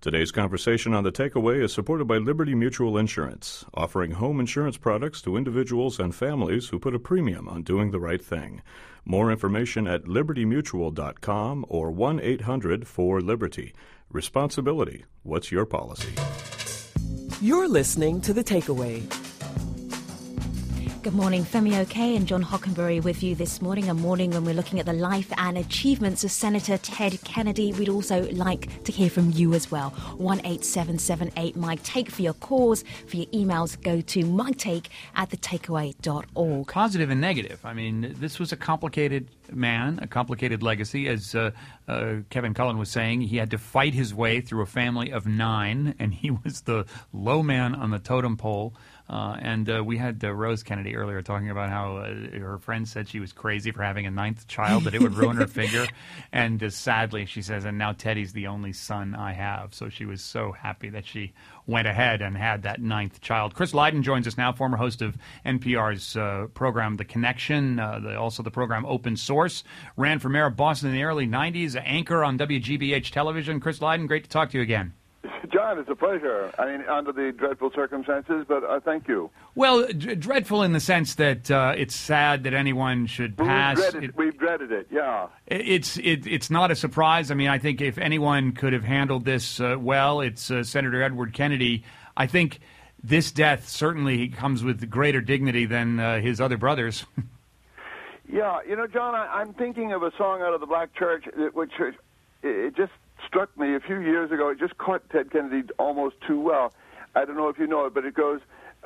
Today's conversation on The Takeaway is supported by Liberty Mutual Insurance, offering home insurance products to individuals and families who put a premium on doing the right thing. More information at libertymutual.com or 1-800-4LIBERTY. Responsibility. What's your policy? You're listening to The Takeaway. Good morning, Femi Oke and John Hockenberry with you this morning, a morning when we're looking at the life and achievements of Senator Ted Kennedy. We'd also like to hear from you as well. 18778-MIKE-TAKE for your calls. For your emails, go to miketake@thetakeaway.org. Positive and negative. I mean, this was a complicated man, a complicated legacy. As Kevin Cullen was saying, he had to fight his way through a family of 9, and he was the low man on the totem pole. And we had Rose Kennedy earlier talking about how her friend said she was crazy for having a 9th child, that it would ruin her figure. And sadly, she says, and now Teddy's the only son I have. So she was so happy that she went ahead and had that 9th child. Chris Lydon joins us now, former host of NPR's program The Connection, also the program Open Source. Ran for mayor of Boston in the early 90s, anchor on WGBH television. Chris Lydon, great to talk to you again. John, it's a pleasure. I mean, under the dreadful circumstances, but thank you. Well, dreadful in the sense that it's sad that anyone should pass. We've dreaded it, yeah. It's not a surprise. I mean, I think if anyone could have handled this well, it's Senator Edward Kennedy. I think this death certainly comes with greater dignity than his other brothers. Yeah, you know, John, I'm thinking of a song out of the Black Church, which it just struck me a few years ago. It just caught Ted Kennedy almost too well. I don't know if you know it, but it goes,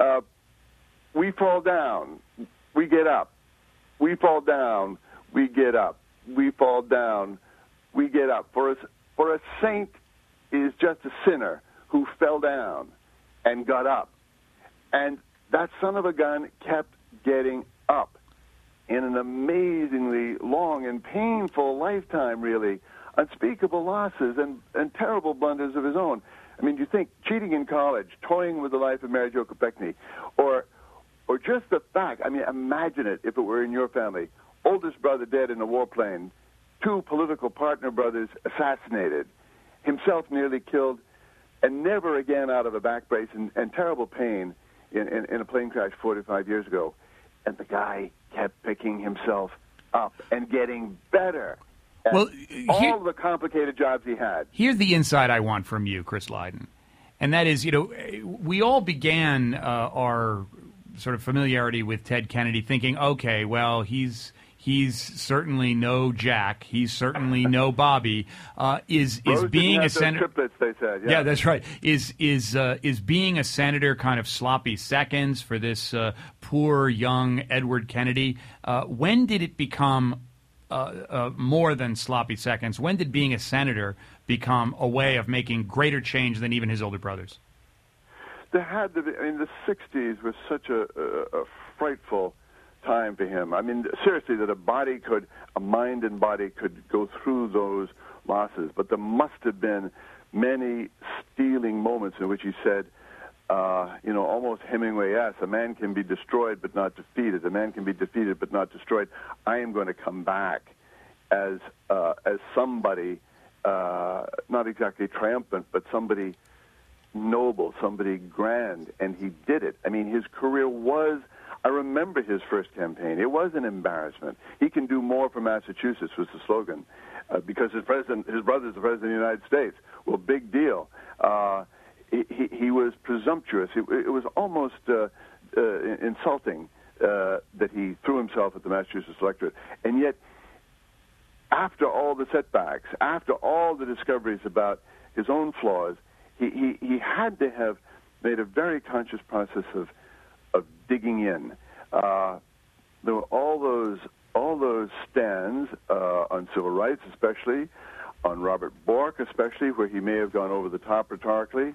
we fall down, we get up. We fall down, we get up. We fall down, we get up. For a saint is just a sinner who fell down and got up. And that son of a gun kept getting up in an amazingly long and painful lifetime, really. Unspeakable losses and terrible blunders of his own. I mean, you think cheating in college, toying with the life of Mary Jo Kopechne, or just the fact, I mean, imagine it if it were in your family. Oldest brother dead in a warplane, 2 political partner brothers assassinated, himself nearly killed, and never again out of a back brace and terrible pain in a plane crash 45 years ago. And the guy kept picking himself up and getting better. Well, all the complicated jobs he had. Here's the insight I want from you, Chris Lydon. And that is, you know, we all began our sort of familiarity with Ted Kennedy thinking, okay, well, he's certainly no Jack. He's certainly no Bobby. Is being a senator? Triplets, they said. Yeah, that's right. Is being a senator kind of sloppy seconds for this poor young Edward Kennedy? When did it become more than sloppy seconds? When did being a senator become a way of making greater change than even his older brothers? There had to be. I mean, the 60s was such a frightful time for him. I mean, seriously, that a mind and body could go through those losses. But there must have been many stealing moments in which he said, almost Hemingway-esque, a man can be destroyed but not defeated. A man can be defeated but not destroyed. I am going to come back as somebody, not exactly triumphant, but somebody noble, somebody grand, and he did it. I memean, his career was, I remember his first campaign. It was an embarrassment. He can do more for Massachusetts was the slogan, because his brother's the president of the United States. Well, big deal. He was presumptuous. It was almost insulting that he threw himself at the Massachusetts electorate. And yet, after all the setbacks, after all the discoveries about his own flaws, he had to have made a very conscious process of digging in. There were all those stands on civil rights, especially on Robert Bork, especially where he may have gone over the top rhetorically.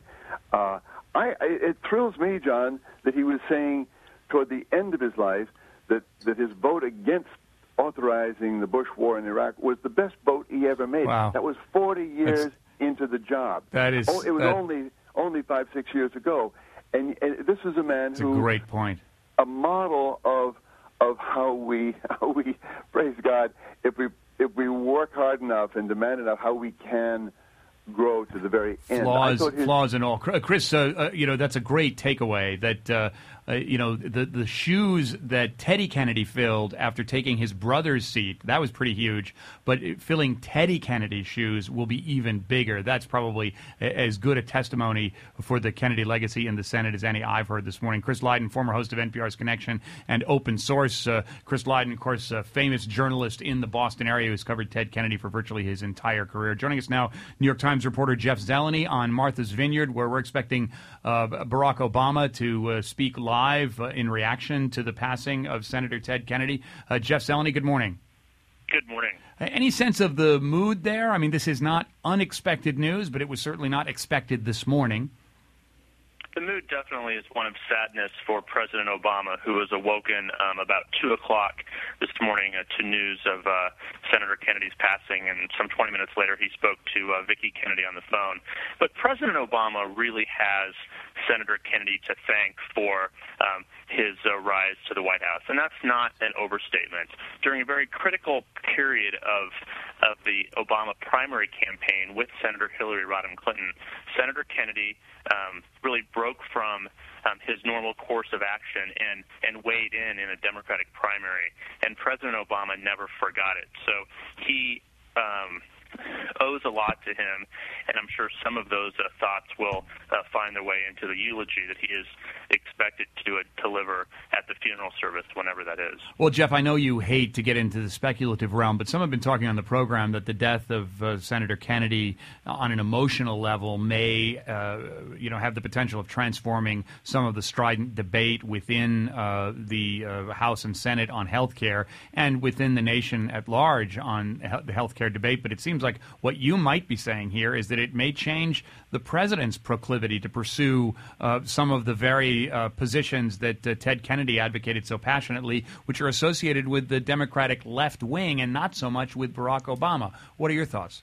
It thrills me, John, that he was saying toward the end of his life that his vote against authorizing the Bush war in Iraq was the best vote he ever made. Wow. That was 40 years into the job. That is. It was only 5-6 years ago, and this is a man who. That's a great point. A model of how we praise God, if we work hard enough and demand enough, how we can grow to the very end. Flaws and all. Chris, that's a great takeaway that, the shoes that Teddy Kennedy filled after taking his brother's seat, that was pretty huge. But filling Teddy Kennedy's shoes will be even bigger. That's probably as good a testimony for the Kennedy legacy in the Senate as any I've heard this morning. Chris Lydon, former host of NPR's Connection and Open Source. Chris Lydon, of course, a famous journalist in the Boston area who's covered Ted Kennedy for virtually his entire career. Joining us now, New York Times reporter Jeff Zeleny on Martha's Vineyard, where we're expecting Barack Obama to speak live in reaction to the passing of Senator Ted Kennedy. Jeff Zeleny, good morning. Good morning. Any sense of the mood there? I mean, this is not unexpected news, but it was certainly not expected this morning. The mood definitely is one of sadness for President Obama, who was awoken about 2 o'clock this morning to news of Senator Kennedy's passing, and some 20 minutes later he spoke to Vicki Kennedy on the phone. But President Obama really has Senator Kennedy to thank for his rise to the White House, and that's not an overstatement. During a very critical period of the Obama primary campaign with Senator Hillary Rodham Clinton, Senator Kennedy really broke from his normal course of action and weighed in a Democratic primary, and President Obama never forgot it. So he owes a lot to him, and I'm sure some of those thoughts will find their way into the eulogy that he is expected to deliver at the funeral service, whenever that is. Well, Jeff, I know you hate to get into the speculative realm, but some have been talking on the program that the death of Senator Kennedy on an emotional level may have the potential of transforming some of the strident debate within the House and Senate on health care and within the nation at large on the health care debate. But it seems like what you might be saying here is that it may change the president's proclivity to pursue some of the very positions that Ted Kennedy advocated so passionately, which are associated with the Democratic left wing and not so much with Barack Obama. What are your thoughts?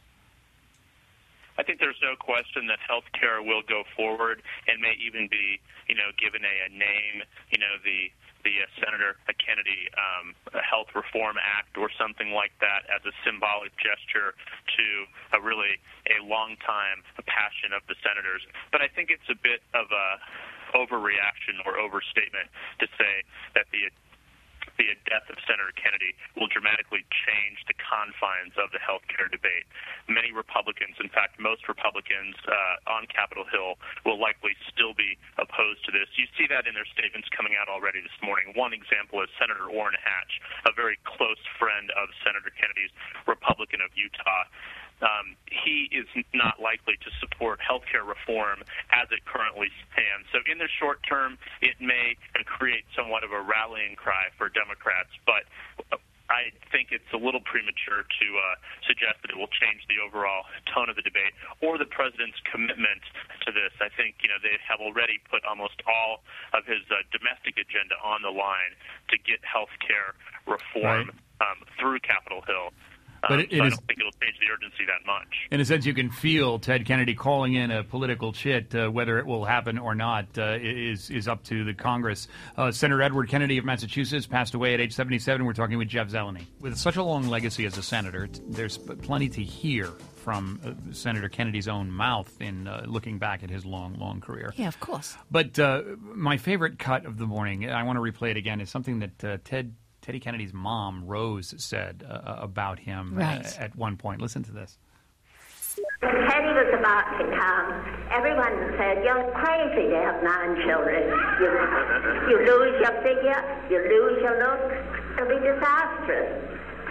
I think there's no question that health care will go forward and may even be, given a name, the Senator Kennedy Health Reform Act or something like that as a symbolic gesture to a long-time passion of the senators. But I think it's a bit of a overreaction or overstatement to say that the death of Senator Kennedy will dramatically change the confines of the health care debate. Many Republicans, in fact, most Republicans on Capitol Hill will likely still be opposed to this. You see that in their statements coming out already this morning. One example is Senator Orrin Hatch, a very close friend of Senator Kennedy's, Republican of Utah. He is not likely to support health care reform as it currently stands. So in the short term, it may create somewhat of a rallying cry for Democrats, but I think it's a little premature to suggest that it will change the overall tone of the debate or the president's commitment to this. I think, they have already put almost all of his domestic agenda on the line to get health care reform through Capitol Hill. But I don't think it'll change the urgency that much. In a sense, you can feel Ted Kennedy calling in a political chit. Whether it will happen or not is up to the Congress. Senator Edward Kennedy of Massachusetts passed away at age 77. We're talking with Jeff Zeleny. With such a long legacy as a senator, there's plenty to hear from Senator Kennedy's own mouth in looking back at his long career. Yeah, of course. But my favorite cut of the morning, I want to replay it again, is something that Teddy Kennedy's mom, Rose, said about him at one point. Listen to this. When Teddy was about to come, everyone said, "You're crazy to have 9 children. You lose your figure, you lose your looks. It'll be disastrous."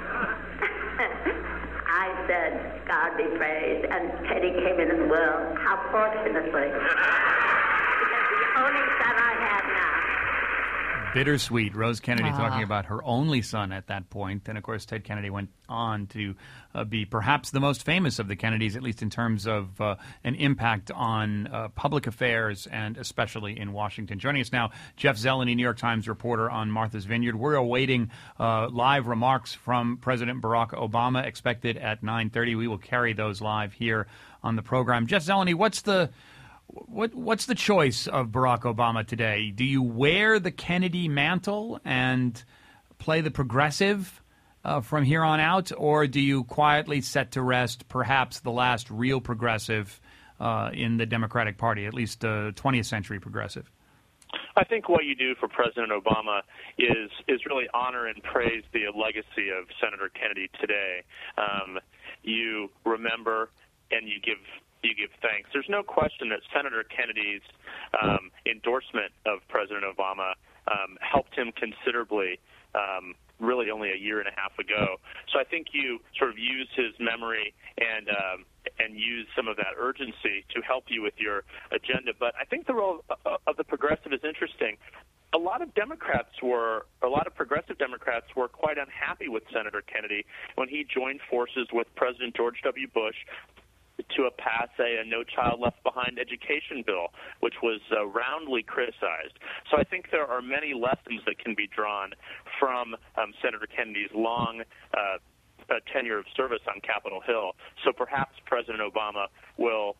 I said, "God be praised." And Teddy came into the world. How fortunately. Because the only son I have now. Bittersweet. Rose Kennedy talking about her only son at that point. And, of course, Ted Kennedy went on to be perhaps the most famous of the Kennedys, at least in terms of an impact on public affairs and especially in Washington. Joining us now, Jeff Zeleny, New York Times reporter on Martha's Vineyard. We're awaiting live remarks from President Barack Obama, expected at 9:30. We will carry those live here on the program. Jeff Zeleny, what's the choice of Barack Obama today? Do you wear the Kennedy mantle and play the progressive from here on out, or do you quietly set to rest perhaps the last real progressive in the Democratic Party, at least 20th century progressive? I think what you do for President Obama is really honor and praise the legacy of Senator Kennedy today. You remember and you give thanks. There's no question that Senator Kennedy's endorsement of President Obama helped him considerably, really only a year and a half ago. So I think you sort of use his memory and use some of that urgency to help you with your agenda. But I think the role of the progressive is interesting. A lot of progressive Democrats were quite unhappy with Senator Kennedy when he joined forces with President George W. Bush to pass a No Child Left Behind education bill, which was roundly criticized. So I think there are many lessons that can be drawn from Senator Kennedy's long tenure of service on Capitol Hill. So perhaps President Obama will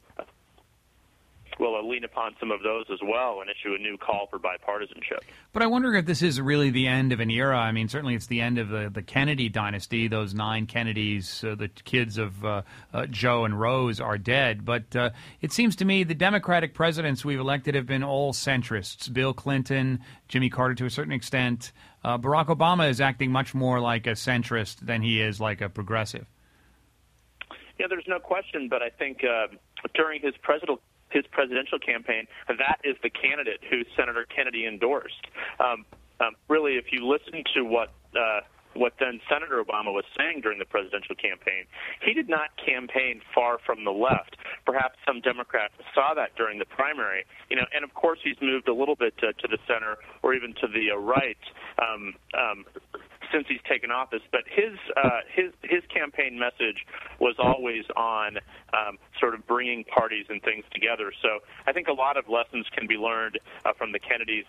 lean upon some of those as well and issue a new call for bipartisanship. But I wonder if this is really the end of an era. I mean, certainly it's the end of the Kennedy dynasty. Those 9 Kennedys, the kids of Joe and Rose, are dead. But it seems to me the Democratic presidents we've elected have been all centrists. Bill Clinton, Jimmy Carter to a certain extent. Barack Obama is acting much more like a centrist than he is like a progressive. Yeah, there's no question. But I think during his presidential campaign, that is the candidate who Senator Kennedy endorsed. Really, if you listen to what then Senator Obama was saying during the presidential campaign, he did not campaign far from the left. Perhaps some Democrats saw that during the primary, and of course he's moved a little bit to the center or even to the right since he's taken office. But his campaign message was always on sort of bringing parties and things together. So I think a lot of lessons can be learned from the Kennedys,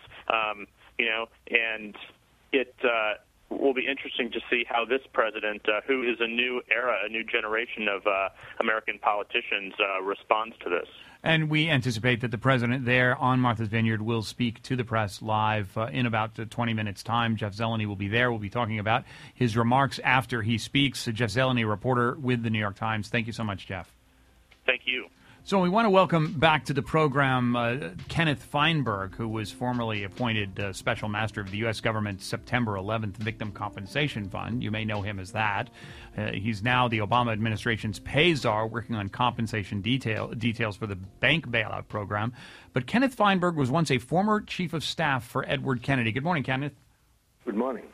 and it will be interesting to see how this president, who is a new era, a new generation of American politicians, responds to this. And we anticipate that the president there on Martha's Vineyard will speak to the press live in about 20 minutes' time. Jeff Zeleny will be there. We'll be talking about his remarks after he speaks. Jeff Zeleny, reporter with the New York Times. Thank you so much, Jeff. Thank you. So we want to welcome back to the program Kenneth Feinberg, who was formerly appointed Special Master of the U.S. Government's September 11th Victim Compensation Fund. You may know him as that. He's now the Obama administration's pay czar, working on compensation details for the bank bailout program. But Kenneth Feinberg was once a former chief of staff for Edward Kennedy. Good morning, Kenneth. Good morning.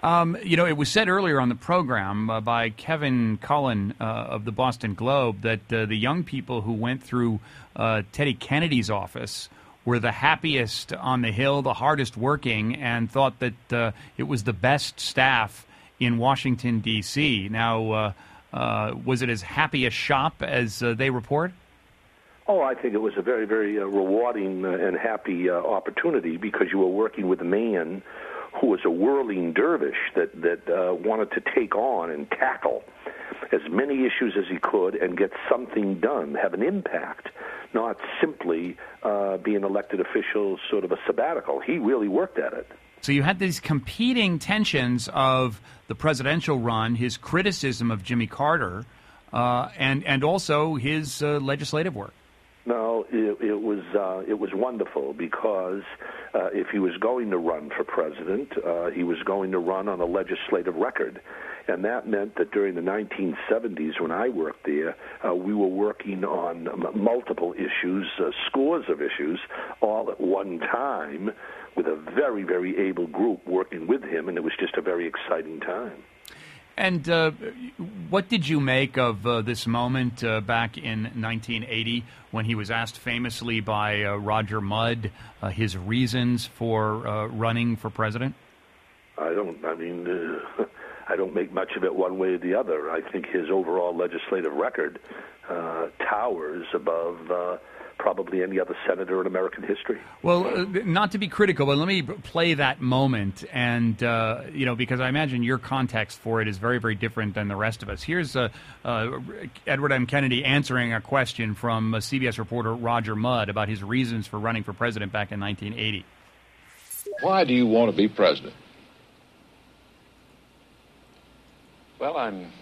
It was said earlier on the program by Kevin Cullen of the Boston Globe that the young people who went through Teddy Kennedy's office were the happiest on the Hill, the hardest working, and thought that it was the best staff in Washington, D.C. Now, was it as happy a shop as they report? Oh, I think it was a very, very rewarding and happy opportunity because you were working with a man who was a whirling dervish that wanted to take on and tackle as many issues as he could and get something done, have an impact, not simply be an elected official, sort of a sabbatical. He really worked at it. So you had these competing tensions of the presidential run, his criticism of Jimmy Carter, and also his legislative work. No, it was wonderful because if he was going to run for president, he was going to run on a legislative record. And that meant that during the 1970s when I worked there, we were working on multiple issues, scores of issues, all at one time with a very, very able group working with him, and it was just a very exciting time. And what did you make of this moment back in 1980 when he was asked famously by Roger Mudd his reasons for running for president? I don't make much of it one way or the other. I think his overall legislative record towers above probably any other senator in American history. Well, not to be critical, but let me play that moment, and because I imagine your context for it is very, very different than the rest of us. Here's Edward M. Kennedy answering a question from CBS reporter Roger Mudd about his reasons for running for president back in 1980. Why do you want to be president? Well,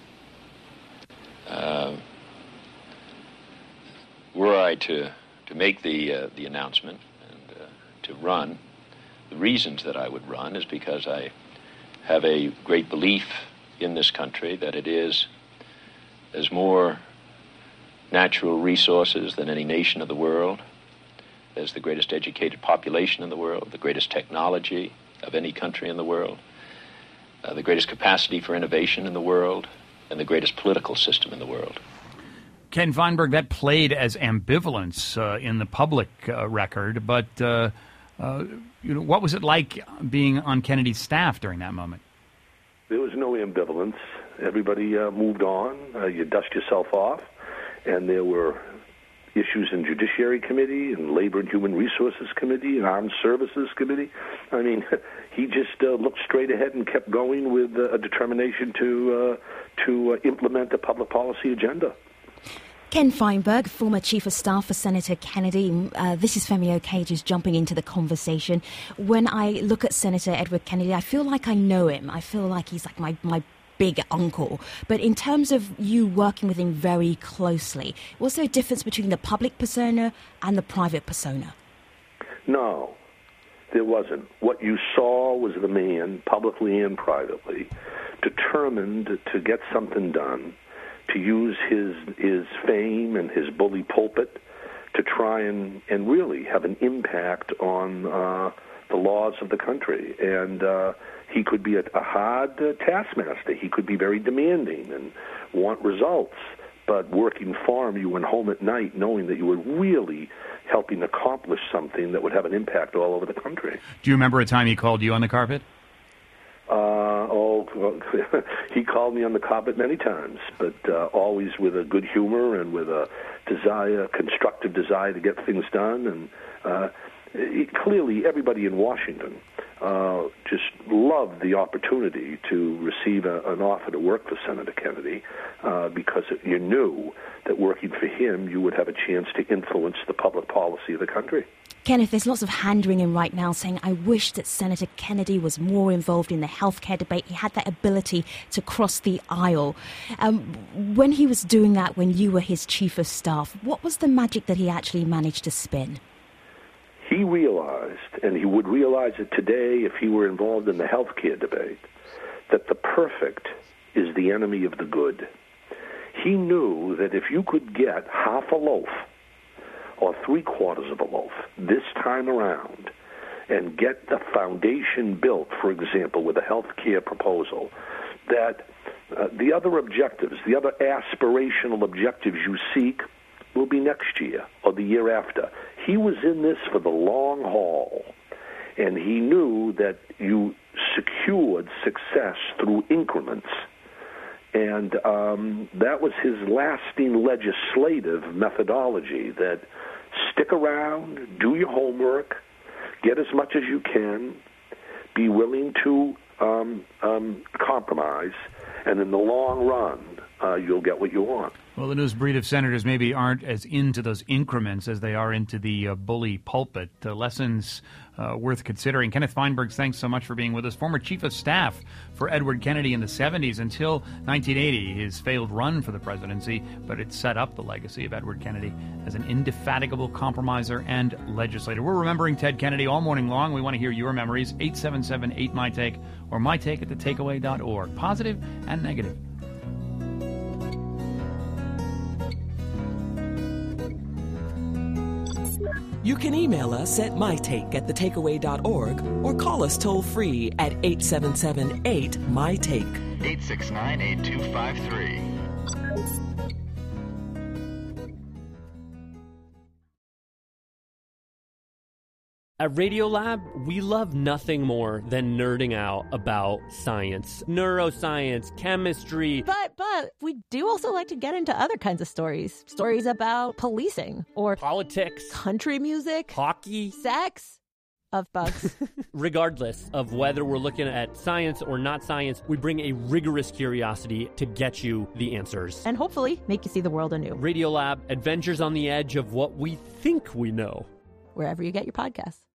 were I to make the announcement and to run, the reasons that I would run is because I have a great belief in this country that there's more natural resources than any nation of the world. There's the greatest educated population in the world, the greatest technology of any country in the world, the greatest capacity for innovation in the world, and the greatest political system in the world. Ken Feinberg, that played as ambivalence in the public record, but what was it like being on Kennedy's staff during that moment? There was no ambivalence. Everybody moved on. You dust yourself off, and there were issues in Judiciary Committee and Labor and Human Resources Committee and Armed Services Committee. I mean, he just looked straight ahead and kept going with a determination to implement a public policy agenda. Ken Feinberg, former Chief of Staff for Senator Kennedy. This is Femi Okeji jumping into the conversation. When I look at Senator Edward Kennedy, I feel like I know him. I feel like he's like my big uncle. But in terms of you working with him very closely, was there a difference between the public persona and the private persona? No, there wasn't. What you saw was the man, publicly and privately, determined to get something done, to use his fame and his bully pulpit to try and really have an impact on the laws of the country. And he could be a hard taskmaster. He could be very demanding and want results. But working for him, you went home at night knowing that you were really helping accomplish something that would have an impact all over the country. Do you remember a time he called you on the carpet? He called me on the carpet many times, but always with a good humor and with a constructive desire to get things done. And clearly, everybody in Washington just loved the opportunity to receive an offer to work for Senator Kennedy because you knew that working for him, you would have a chance to influence the public policy of the country. Kenneth, there's lots of hand-wringing right now saying, I wish that Senator Kennedy was more involved in the healthcare debate. He had that ability to cross the aisle. When he was doing that, when you were his chief of staff, what was the magic that he actually managed to spin? He realized, and he would realize it today if he were involved in the healthcare debate, that the perfect is the enemy of the good. He knew that if you could get half a loaf or 3/4 of a loaf this time around and get the foundation built, for example, with a health care proposal, that the other objectives, the other aspirational objectives you seek will be next year or the year after. He was in this for the long haul, and he knew that you secured success through increments. And that was his lasting legislative methodology, that stick around, do your homework, get as much as you can, be willing to compromise, and in the long run, you'll get what you want. Well, the newest breed of senators maybe aren't as into those increments as they are into the bully pulpit. Lessons worth considering. Kenneth Feinberg, thanks so much for being with us. Former chief of staff for Edward Kennedy in the 70s until 1980, his failed run for the presidency, but it set up the legacy of Edward Kennedy as an indefatigable compromiser and legislator. We're remembering Ted Kennedy all morning long. We want to hear your memories. 877-8MyTake or mytake@thetakeaway.org. Positive and negative. You can email us at mytake@thetakeaway.org or call us toll-free at 877-8-MyTake. 869-8253. At Radiolab, we love nothing more than nerding out about science, neuroscience, chemistry. But we do also like to get into other kinds of stories. Stories about policing or politics, country music, hockey, sex, of bugs. Regardless of whether we're looking at science or not science, we bring a rigorous curiosity to get you the answers. And hopefully make you see the world anew. Radiolab, adventures on the edge of what we think we know. Wherever you get your podcasts.